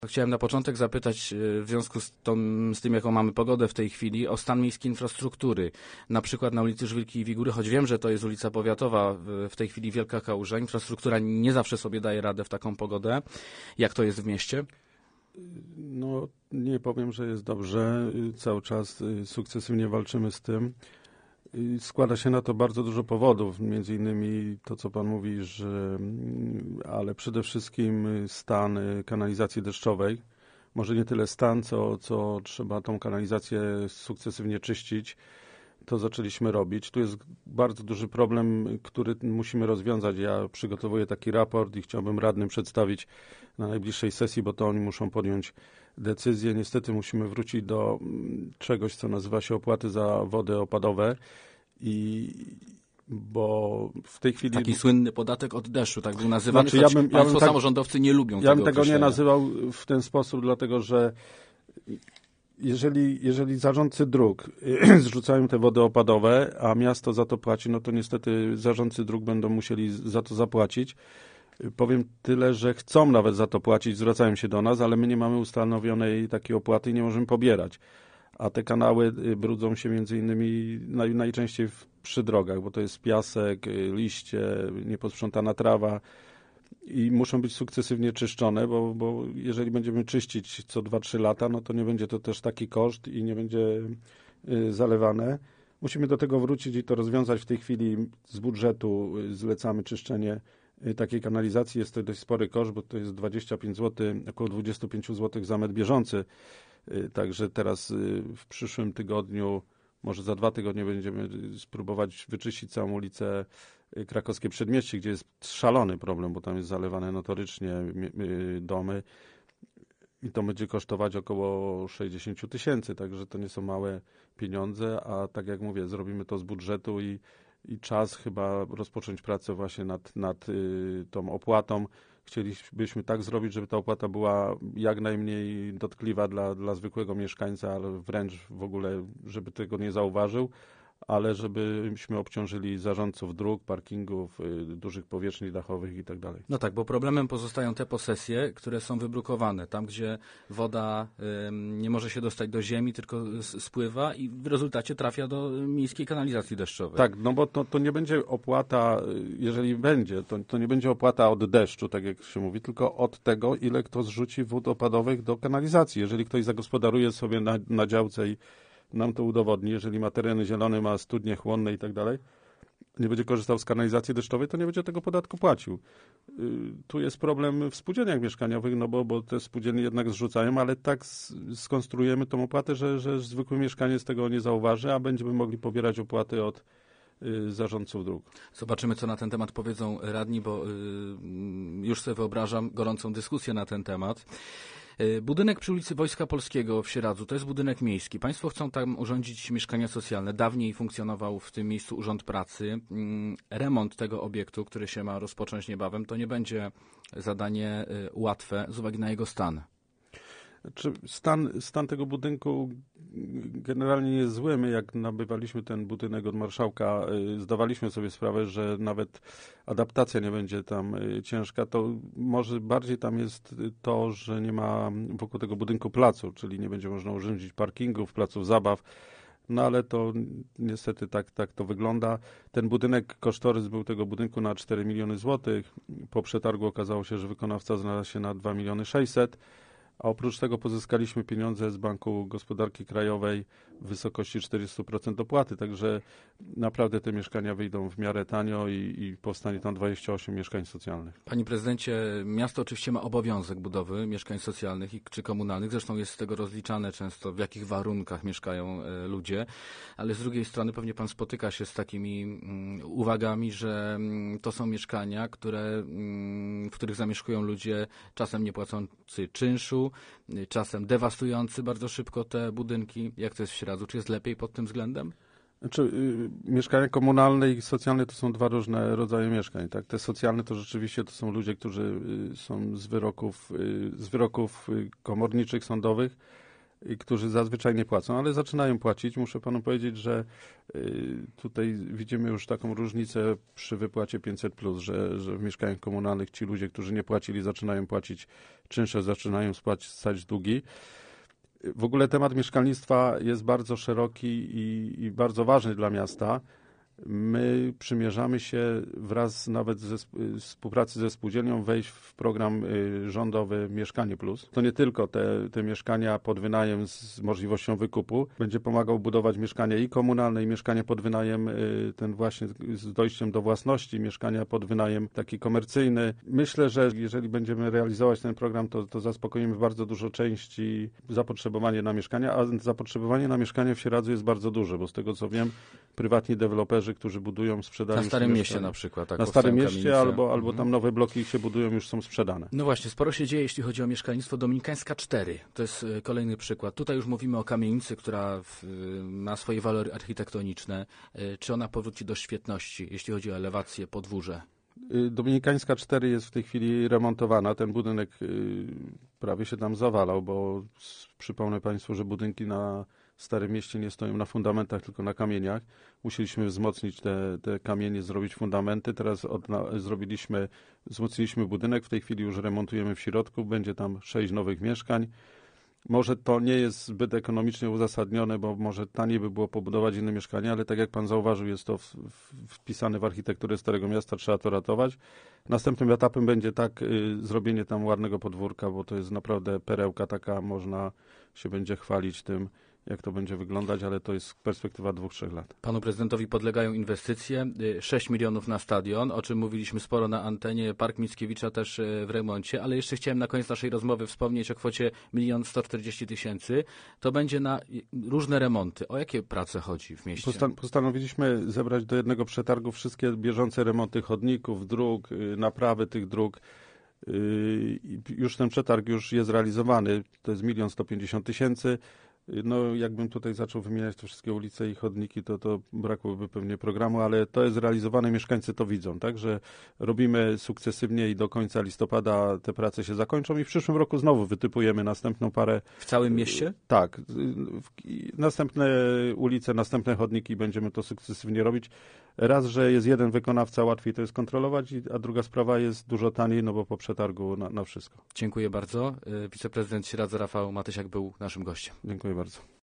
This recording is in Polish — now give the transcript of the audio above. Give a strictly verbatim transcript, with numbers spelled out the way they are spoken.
Chciałem na początek zapytać w związku z, tą, z tym, jaką mamy pogodę w tej chwili, o stan miejskiej infrastruktury. Na przykład na ulicy Żwirki i Wigury, choć wiem, że to jest ulica powiatowa, w tej chwili Wielka Kałuża, infrastruktura nie zawsze sobie daje radę w taką pogodę. Jak to jest w mieście? No, nie powiem, że jest dobrze. Cały czas sukcesywnie walczymy z tym. Składa się na to bardzo dużo powodów, między innymi to, co pan mówi, że, ale przede wszystkim stan kanalizacji deszczowej. Może nie tyle stan, co, co trzeba tą kanalizację sukcesywnie czyścić. To zaczęliśmy robić. Tu jest bardzo duży problem, który musimy rozwiązać. Ja przygotowuję taki raport i chciałbym radnym przedstawić na najbliższej sesji, bo to oni muszą podjąć decyzję. Niestety musimy wrócić do czegoś, co nazywa się opłaty za wody opadowe. I bo w tej chwili... Taki słynny podatek od deszczu, tak był nazywany, znaczy, choć ja bym, państwo ja bym tak, samorządowcy nie lubią ja tego bym tego nie określenia. nazywał w ten sposób, dlatego że jeżeli, jeżeli zarządcy dróg zrzucają te wody opadowe, a miasto za to płaci, no to niestety zarządcy dróg będą musieli za to zapłacić. Powiem tyle, że chcą nawet za to płacić, zwracają się do nas, ale my nie mamy ustanowionej takiej opłaty i nie możemy pobierać. A te kanały brudzą się między innymi naj, najczęściej w, przy drogach, bo to jest piasek, liście, nieposprzątana trawa i muszą być sukcesywnie czyszczone, bo, bo jeżeli będziemy czyścić co dwa trzy lata, no to nie będzie to też taki koszt i nie będzie y, zalewane. Musimy do tego wrócić i to rozwiązać. W tej chwili z budżetu zlecamy czyszczenie y, takiej kanalizacji. Jest to dość spory koszt, bo to jest dwadzieścia pięć złotych, około dwadzieścia pięć złotych za metr bieżący. Także teraz w przyszłym tygodniu, może za dwa tygodnie będziemy spróbować wyczyścić całą ulicę Krakowskie Przedmieście, gdzie jest szalony problem, bo tam jest zalewane notorycznie domy i to będzie kosztować około sześćdziesiąt tysięcy, także to nie są małe pieniądze, a tak jak mówię, zrobimy to z budżetu i, i czas chyba rozpocząć pracę właśnie nad, nad y, tą opłatą. Chcielibyśmy tak zrobić, żeby ta opłata była jak najmniej dotkliwa dla, dla zwykłego mieszkańca, ale wręcz w ogóle, żeby tego nie zauważył, ale żebyśmy obciążyli zarządców dróg, parkingów, y, dużych powierzchni dachowych i tak dalej. No tak, bo problemem pozostają te posesje, które są wybrukowane. Tam, gdzie woda y, nie może się dostać do ziemi, tylko spływa i w rezultacie trafia do miejskiej kanalizacji deszczowej. Tak, no bo to, to nie będzie opłata, jeżeli będzie, to, to nie będzie opłata od deszczu, tak jak się mówi, tylko od tego, ile kto zrzuci wód opadowych do kanalizacji. Jeżeli ktoś zagospodaruje sobie na, na działce i nam to udowodni, jeżeli ma tereny zielone, ma studnie chłonne i tak dalej, nie będzie korzystał z kanalizacji deszczowej, to nie będzie tego podatku płacił. Tu jest problem w spółdzielniach mieszkaniowych, no bo, bo te spółdzielnie jednak zrzucają, ale tak skonstruujemy tą opłatę, że, że zwykły mieszkaniec tego nie zauważy, a będziemy mogli pobierać opłaty od y, zarządców dróg. Zobaczymy, co na ten temat powiedzą radni, bo y, już sobie wyobrażam gorącą dyskusję na ten temat. Budynek przy ulicy Wojska Polskiego w Sieradzu to jest budynek miejski. Państwo chcą tam urządzić mieszkania socjalne. Dawniej funkcjonował w tym miejscu Urząd Pracy. Remont tego obiektu, który się ma rozpocząć niebawem, to nie będzie zadanie łatwe z uwagi na jego stan. Stan, stan tego budynku generalnie jest zły. My jak nabywaliśmy ten budynek od marszałka, zdawaliśmy sobie sprawę, że nawet adaptacja nie będzie tam ciężka. To może bardziej tam jest to, że nie ma wokół tego budynku placu, czyli nie będzie można urządzić parkingów, placów zabaw. No ale to niestety tak, tak to wygląda. Ten budynek, kosztorys był tego budynku na cztery miliony złotych. Po przetargu okazało się, że wykonawca znalazł się na dwa miliony sześćset. A oprócz tego pozyskaliśmy pieniądze z Banku Gospodarki Krajowej w wysokości czterdzieści procent opłaty, także naprawdę te mieszkania wyjdą w miarę tanio i, i powstanie tam dwadzieścia osiem mieszkań socjalnych. Panie prezydencie, miasto oczywiście ma obowiązek budowy mieszkań socjalnych i, czy komunalnych, zresztą jest z tego rozliczane często, w jakich warunkach mieszkają e, ludzie, ale z drugiej strony pewnie pan spotyka się z takimi mm, uwagami, że mm, to są mieszkania, które, mm, w których zamieszkują ludzie czasem nie płacący czynszu, czasem dewastujący bardzo szybko te budynki. Jak to jest w Sieradzu? Czy jest lepiej pod tym względem? Znaczy, y, mieszkania komunalne i socjalne to są dwa różne rodzaje mieszkań. Tak? Te socjalne to rzeczywiście to są ludzie, którzy y, są z wyroków, y, z wyroków y, komorniczych, sądowych, i którzy zazwyczaj nie płacą, ale zaczynają płacić. Muszę panu powiedzieć, że y, tutaj widzimy już taką różnicę przy wypłacie pięćset plus, że, że w mieszkaniach komunalnych ci ludzie, którzy nie płacili, zaczynają płacić czynsze, zaczynają spłacać długi. W ogóle temat mieszkalnictwa jest bardzo szeroki i, i bardzo ważny dla miasta. My przymierzamy się wraz nawet ze współpracy ze spółdzielnią wejść w program rządowy Mieszkanie Plus. To nie tylko te, te mieszkania pod wynajem z możliwością wykupu. Będzie pomagał budować mieszkania i komunalne, i mieszkania pod wynajem, ten właśnie z dojściem do własności, mieszkania pod wynajem taki komercyjny. Myślę, że jeżeli będziemy realizować ten program, to, to zaspokoimy bardzo dużo części zapotrzebowanie na mieszkania, a zapotrzebowanie na mieszkania w Sieradzu jest bardzo duże, bo z tego co wiem, prywatni deweloperzy, którzy budują, sprzedają... Na Starym Mieście na przykład. Tak, na Starym Mieście kamienicę. albo, albo mhm. tam nowe bloki się budują, już są sprzedane. No właśnie, sporo się dzieje, jeśli chodzi o mieszkalnictwo. Dominikańska cztery, to jest kolejny przykład. Tutaj już mówimy o kamienicy, która w, ma swoje walory architektoniczne. Czy ona powróci do świetności, jeśli chodzi o elewację, podwórze? Dominikańska cztery jest w tej chwili remontowana. Ten budynek prawie się tam zawalał, bo przypomnę Państwu, że budynki na Starym Mieście nie stoją na fundamentach, tylko na kamieniach. Musieliśmy wzmocnić te, te kamienie, zrobić fundamenty. Teraz odna- zrobiliśmy, wzmocniliśmy budynek. W tej chwili już remontujemy w środku. Będzie tam sześć nowych mieszkań. Może to nie jest zbyt ekonomicznie uzasadnione, bo może taniej by było pobudować inne mieszkania, ale tak jak pan zauważył, jest to w, w, wpisane w architekturę Starego Miasta, trzeba to ratować. Następnym etapem będzie tak y, zrobienie tam ładnego podwórka, bo to jest naprawdę perełka taka, można się będzie chwalić tym, jak to będzie wyglądać, ale to jest perspektywa dwóch, trzech lat. Panu prezydentowi podlegają inwestycje, sześć milionów na stadion, o czym mówiliśmy sporo na antenie, Park Mickiewicza też w remoncie, ale jeszcze chciałem na koniec naszej rozmowy wspomnieć o kwocie milion sto czterdzieści tysięcy. To będzie na różne remonty. O jakie prace chodzi w mieście? Postan- postanowiliśmy zebrać do jednego przetargu wszystkie bieżące remonty chodników, dróg, naprawy tych dróg. Już ten przetarg już jest realizowany, to jest milion sto pięćdziesiąt tysięcy. No, jakbym tutaj zaczął wymieniać te wszystkie ulice i chodniki, to, to brakłoby pewnie programu, ale to jest realizowane, mieszkańcy to widzą, także robimy sukcesywnie i do końca listopada te prace się zakończą i w przyszłym roku znowu wytypujemy następną parę. W całym mieście? Tak. Następne ulice, następne chodniki będziemy to sukcesywnie robić. Raz, że jest jeden wykonawca, łatwiej to jest kontrolować, a druga sprawa jest dużo taniej, no bo po przetargu na, na wszystko. Dziękuję bardzo. Wiceprezydent Sieradza Rafał Matysiak był naszym gościem. Dziękuję bardzo.